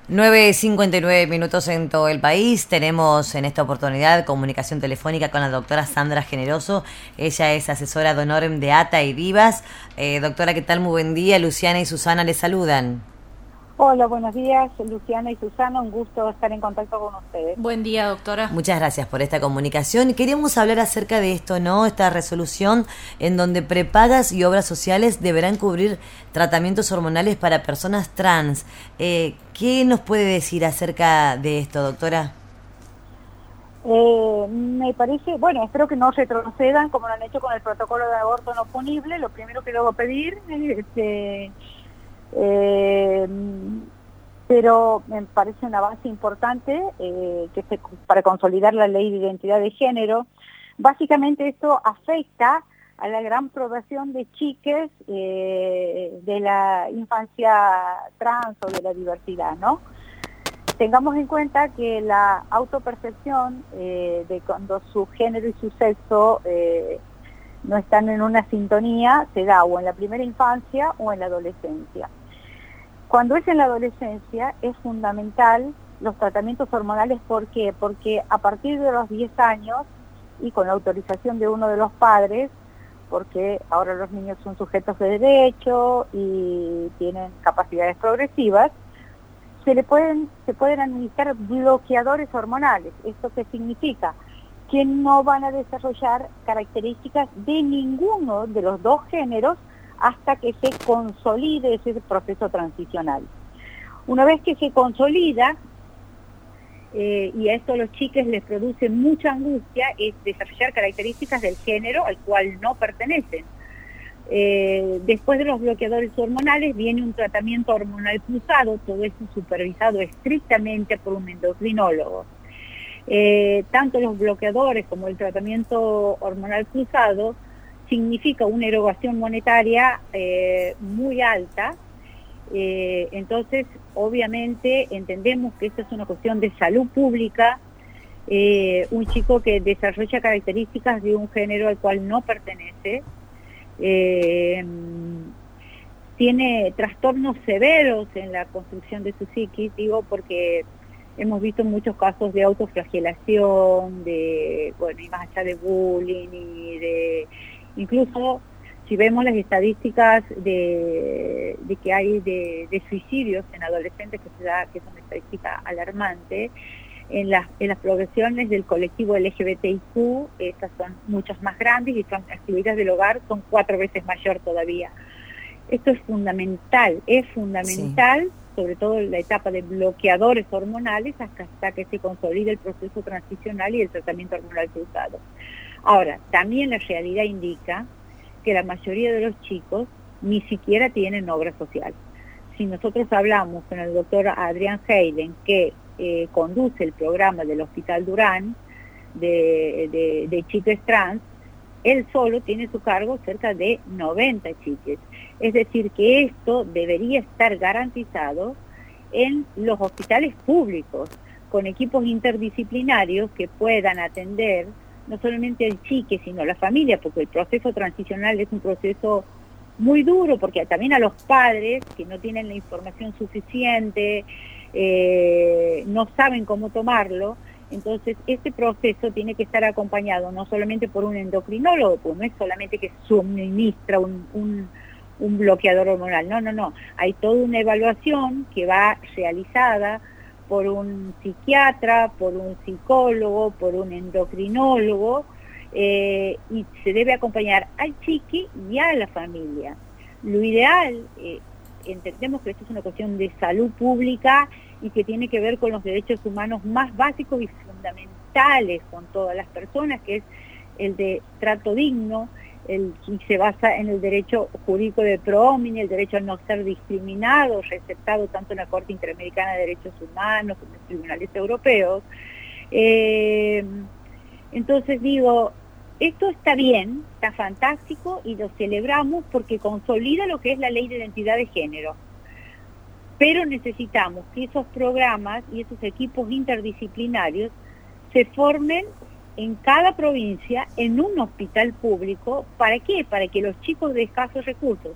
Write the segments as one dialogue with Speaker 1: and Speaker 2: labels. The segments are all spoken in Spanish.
Speaker 1: 9:59 en todo el país. Tenemos en esta oportunidad comunicación telefónica con la doctora Sandra Generoso. Ella es asesora de honorem de ATA y Vivas. Doctora, ¿qué tal? Muy buen día. Luciana y Susana les saludan.
Speaker 2: Hola, buenos días, Luciana y Susana, un gusto estar en contacto con ustedes.
Speaker 3: Buen día, doctora.
Speaker 1: Muchas gracias por esta comunicación. Queríamos hablar acerca de esto, ¿no? Esta resolución en donde prepagas y obras sociales deberán cubrir tratamientos hormonales para personas trans. ¿Qué nos puede decir acerca de esto, doctora?
Speaker 2: Me parece, bueno, espero que no retrocedan como lo han hecho con el protocolo de aborto no punible. Lo primero que debo pedir pero me parece un avance importante para consolidar la ley de identidad de género. Básicamente esto afecta a la gran población de chiques de la infancia trans o de la diversidad, ¿no? Tengamos en cuenta que la autopercepción de cuando su género y su sexo no están en una sintonía se da o en la primera infancia o en la adolescencia. Cuando es en la adolescencia es fundamental los tratamientos hormonales. ¿Por qué? Porque a partir de los 10 años y con la autorización de uno de los padres, porque ahora los niños son sujetos de derecho y tienen capacidades progresivas, se pueden administrar bloqueadores hormonales. ¿Esto qué significa? Que no van a desarrollar características de ninguno de los dos géneros hasta que se consolide ese proceso transicional. Una vez que se consolida, y a esto a los chiques les produce mucha angustia, es desarrollar características del género al cual no pertenecen. Después de los bloqueadores hormonales viene un tratamiento hormonal cruzado, todo esto supervisado estrictamente por un endocrinólogo. Tanto los bloqueadores como el tratamiento hormonal cruzado significa una erogación monetaria muy alta. Entonces, obviamente, entendemos que esto es una cuestión de salud pública. Un chico que desarrolla características de un género al cual no pertenece, tiene trastornos severos en la construcción de su psiquis, digo, porque hemos visto muchos casos de autoflagelación, y más allá de bullying y de... Incluso, si vemos las estadísticas de que hay de suicidios en adolescentes que es una estadística alarmante, en las progresiones del colectivo LGBTIQ, estas son muchas más grandes y son excluidas del hogar, son 4 veces mayor todavía. Esto es fundamental, sí. Sobre todo en la etapa de bloqueadores hormonales hasta que se consolide el proceso transicional y el tratamiento hormonal cruzado. Ahora, también la realidad indica que la mayoría de los chicos ni siquiera tienen obra social. Si nosotros hablamos con el doctor Adrián Hayden, que conduce el programa del Hospital Durán de chiques trans, él solo tiene a su cargo cerca de 90 chiques. Es decir, que esto debería estar garantizado en los hospitales públicos, con equipos interdisciplinarios que puedan atender no solamente al chique, sino a la familia, porque el proceso transicional es un proceso muy duro, porque también a los padres que no tienen la información suficiente, no saben cómo tomarlo. Entonces, este proceso tiene que estar acompañado no solamente por un endocrinólogo, pues no es solamente que suministra un bloqueador hormonal, no. Hay toda una evaluación que va realizada por un psiquiatra, por un psicólogo, por un endocrinólogo, y se debe acompañar al chiqui y a la familia. Lo ideal, entendemos que esto es una cuestión de salud pública y que tiene que ver con los derechos humanos más básicos y fundamentales con todas las personas, que es el de trato digno, y se basa en el derecho jurídico de pro homini, el derecho a no ser discriminado, receptado tanto en la Corte Interamericana de Derechos Humanos como en los tribunales europeos. Entonces digo, esto está bien, está fantástico y lo celebramos porque consolida lo que es la ley de identidad de género. Pero necesitamos que esos programas y esos equipos interdisciplinarios se formen en cada provincia en un hospital público. ¿Para qué? Para que los chicos de escasos recursos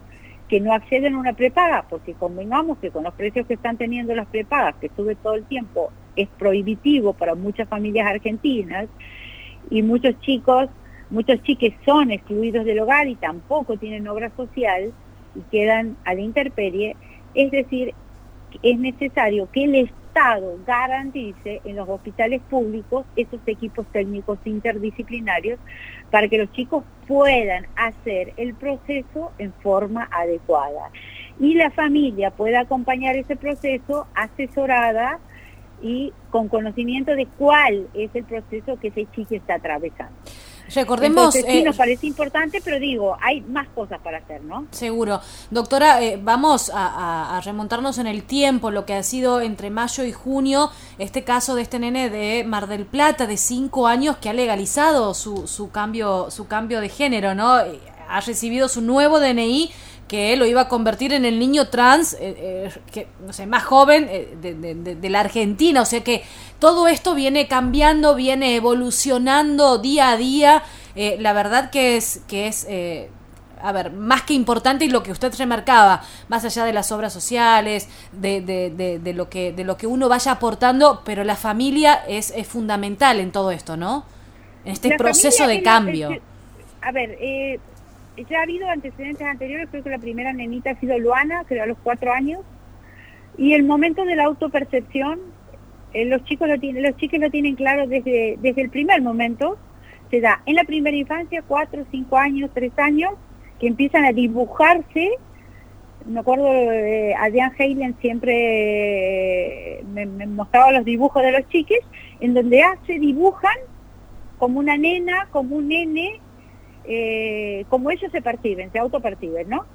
Speaker 2: que no acceden a una prepaga, porque convengamos que con los precios que están teniendo las prepagas, que sube todo el tiempo, es prohibitivo para muchas familias argentinas, y muchos chiques son excluidos del hogar y tampoco tienen obra social y quedan a la intemperie. Es decir, es necesario que el Estado garantice en los hospitales públicos esos equipos técnicos interdisciplinarios para que los chicos puedan hacer el proceso en forma adecuada y la familia pueda acompañar ese proceso asesorada y con conocimiento de cuál es el proceso que ese chico está atravesando.
Speaker 3: Recordemos...
Speaker 2: Entonces, sí, nos parece importante, pero digo, hay más cosas para hacer, ¿no?
Speaker 3: Seguro. Doctora, vamos a remontarnos en el tiempo, lo que ha sido entre mayo y junio, este caso de este nene de Mar del Plata, de 5 años, que ha legalizado su cambio de género, ¿no? Ha recibido su nuevo DNI, que lo iba a convertir en el niño trans que no sé, más joven de la Argentina. O sea que todo esto viene cambiando, viene evolucionando día a día. La verdad que es a ver, más que importante, y lo que usted remarcaba, más allá de las obras sociales, de lo que uno vaya aportando, pero la familia es fundamental en todo esto, ¿no? En este proceso de cambio.
Speaker 2: A ver, ya ha habido antecedentes anteriores. Creo que la primera nenita ha sido Luana, que a los 4 años, y el momento de la autopercepción, los chiques lo tienen claro desde el primer momento. Se da en la primera infancia, 4, 5 años, 3 años, que empiezan a dibujarse. Me acuerdo, Adrián Heilen siempre me mostraba los dibujos de los chiques, en donde se dibujan como una nena, como un nene, como ellos se perciben, se autoperciben, ¿no?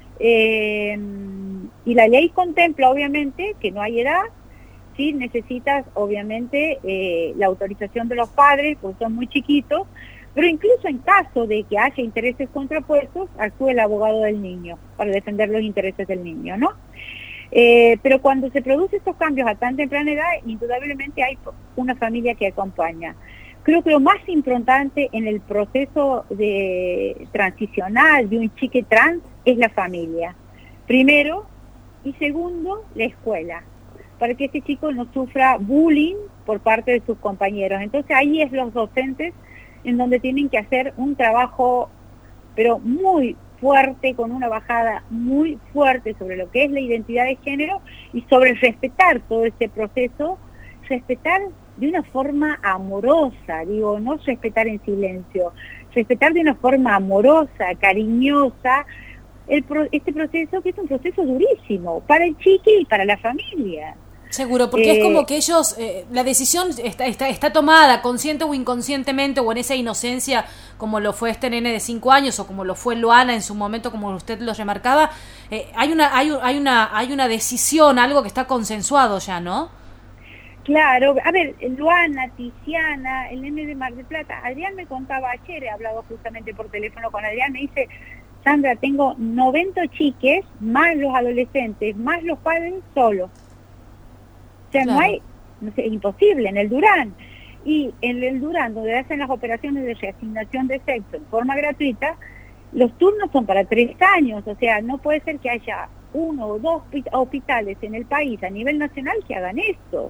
Speaker 2: Y la ley contempla, obviamente, que no hay edad. Sí necesitas, obviamente, la autorización de los padres, porque son muy chiquitos, pero incluso en caso de que haya intereses contrapuestos, actúa el abogado del niño para defender los intereses del niño, ¿no? Pero cuando se producen estos cambios a tan temprana edad, indudablemente hay una familia que acompaña. Creo que lo más importante en el proceso transicional de un chique trans es la familia. Primero, y segundo, la escuela, para que este chico no sufra bullying por parte de sus compañeros. Entonces ahí es los docentes en donde tienen que hacer un trabajo, pero muy fuerte, con una bajada muy fuerte sobre lo que es la identidad de género y sobre respetar todo este proceso, respetar de una forma amorosa, digo, no respetar en silencio, respetar de una forma amorosa, cariñosa, este proceso, que es un proceso durísimo para el chique y para la familia.
Speaker 3: Seguro, porque es como que ellos, la decisión está tomada, consciente o inconscientemente, o en esa inocencia, como lo fue este nene de 5 años, o como lo fue Luana en su momento, como usted lo remarcaba. Hay una decisión, algo que está consensuado ya, ¿no?
Speaker 2: Claro, a ver, Luana, Tiziana, el nene de Mar del Plata, Adrián me contaba ayer, he hablado justamente por teléfono con Adrián, me dice: Sandra, tengo 90 chiques, más los adolescentes, más los padres solos. O sea, claro. No sé, es imposible en el Durán. Y en el Durán, donde hacen las operaciones de reasignación de sexo en forma gratuita, los turnos son para 3 años. O sea, no puede ser que haya 1 o 2 hospitales en el país a nivel nacional que hagan esto.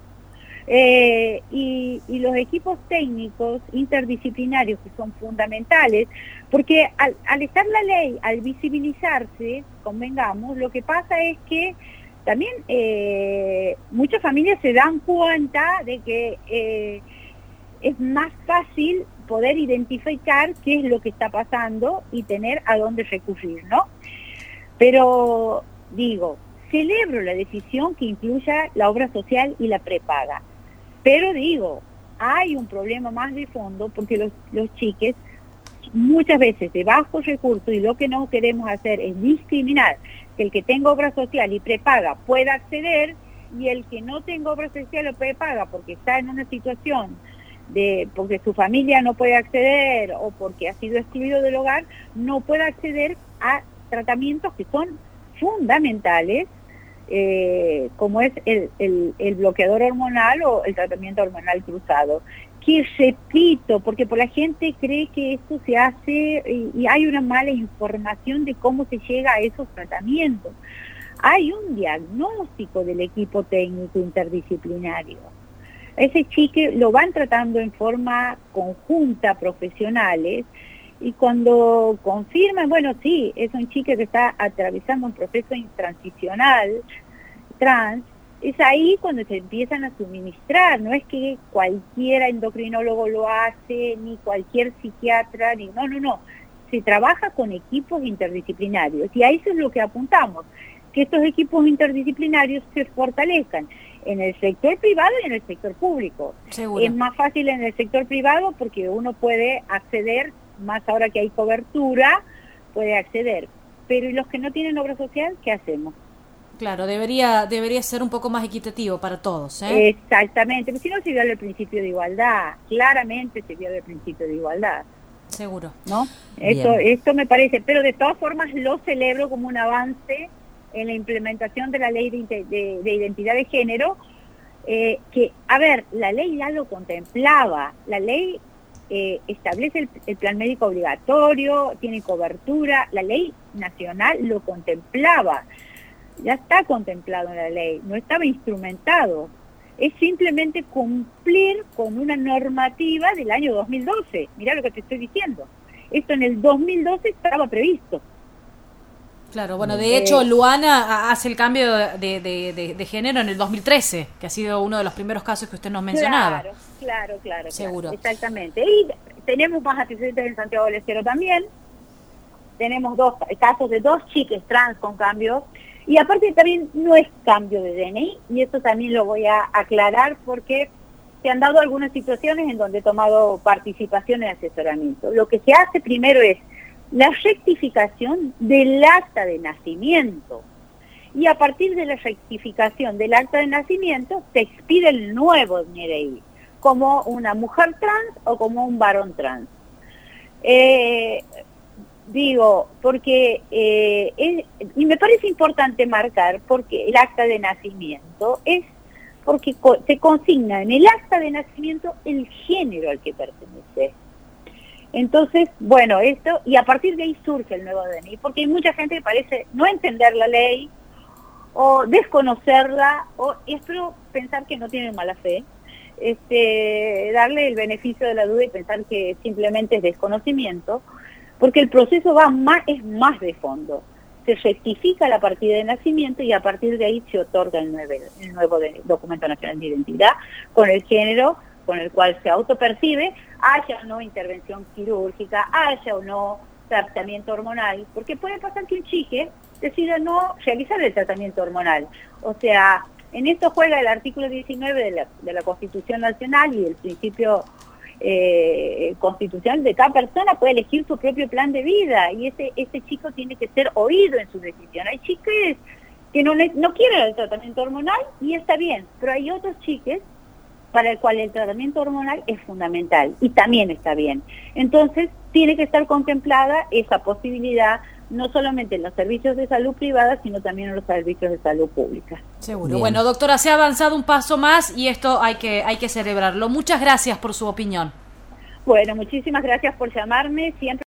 Speaker 2: Y los equipos técnicos interdisciplinarios, que son fundamentales, porque al estar la ley, al visibilizarse, convengamos, lo que pasa es que también muchas familias se dan cuenta de que es más fácil poder identificar qué es lo que está pasando y tener a dónde recurrir, ¿no? Pero digo, celebro la decisión que incluya la obra social y la prepaga, pero digo, hay un problema más de fondo, porque los chiques muchas veces de bajos recursos, y lo que no queremos hacer es discriminar, que el que tenga obra social y prepaga pueda acceder, y el que no tenga obra social o prepaga porque está en una situación porque su familia no puede acceder o porque ha sido excluido del hogar, no pueda acceder a tratamientos que son fundamentales como es el bloqueador hormonal o el tratamiento hormonal cruzado. Que repito, porque por la gente cree que esto se hace y hay una mala información de cómo se llega a esos tratamientos. Hay un diagnóstico del equipo técnico interdisciplinario. Ese chique lo van tratando en forma conjunta profesionales y cuando confirman, bueno, sí, es un chique que está atravesando un proceso transicional trans, es ahí cuando se empiezan a suministrar, no es que cualquier endocrinólogo lo hace, ni cualquier psiquiatra, no, se trabaja con equipos interdisciplinarios y a eso es lo que apuntamos, que estos equipos interdisciplinarios se fortalezcan en el sector privado y en el sector público.
Speaker 3: Seguro.
Speaker 2: Es más fácil en el sector privado porque uno puede acceder, más ahora que hay cobertura, puede acceder, pero ¿y los que no tienen obra social, qué hacemos?
Speaker 3: Claro, debería ser un poco más equitativo para todos, ¿eh?
Speaker 2: Exactamente, pero si no se viola el principio de igualdad, claramente se viola el principio de igualdad.
Speaker 3: Seguro.
Speaker 2: ¿No? Esto me parece, pero de todas formas lo celebro como un avance en la implementación de la ley de identidad de género, que, a ver, la ley ya lo contemplaba, la ley establece el plan médico obligatorio, tiene cobertura, la ley nacional lo contemplaba. Ya está contemplado en la ley, no estaba instrumentado. Es simplemente cumplir con una normativa del año 2012. Mirá lo que te estoy diciendo. Esto en el 2012 estaba previsto.
Speaker 3: Claro, bueno, de hecho, Luana hace el cambio de género en el 2013, que ha sido uno de los primeros casos que usted nos mencionaba.
Speaker 2: Claro.
Speaker 3: Seguro.
Speaker 2: Claro, exactamente. Y tenemos más antecedentes en Santiago del Estero también. Tenemos casos de 2 chiques trans con cambio. Y aparte también no es cambio de DNI, y esto también lo voy a aclarar porque se han dado algunas situaciones en donde he tomado participación en asesoramiento. Lo que se hace primero es la rectificación del acta de nacimiento. Y a partir de la rectificación del acta de nacimiento se expide el nuevo DNI, como una mujer trans o como un varón trans. Digo, porque, y me parece importante marcar, porque el acta de nacimiento es porque se consigna en el acta de nacimiento el género al que pertenece. Entonces, bueno, esto, y a partir de ahí surge el nuevo DNI, porque hay mucha gente que parece no entender la ley, o desconocerla, o espero pensar que no tienen mala fe, darle el beneficio de la duda y pensar que simplemente es desconocimiento, porque el proceso es más de fondo. Se rectifica la partida de nacimiento y a partir de ahí se otorga el nuevo documento nacional de identidad con el género con el cual se autopercibe, haya o no intervención quirúrgica, haya o no tratamiento hormonal, porque puede pasar que un chique decida no realizar el tratamiento hormonal. O sea, en esto juega el artículo 19 de la Constitución Nacional y el principio constitucional de cada persona puede elegir su propio plan de vida y ese chico tiene que ser oído en su decisión. Hay chiques que no quieren el tratamiento hormonal y está bien, pero hay otros chiques para el cual el tratamiento hormonal es fundamental y también está bien. Entonces tiene que estar contemplada esa posibilidad no solamente en los servicios de salud privada, sino también en los servicios de salud pública.
Speaker 3: Seguro. Bien. Bueno, doctora, se ha avanzado un paso más y esto hay que celebrarlo. Muchas gracias por su opinión.
Speaker 2: Bueno, muchísimas gracias por llamarme. Siempre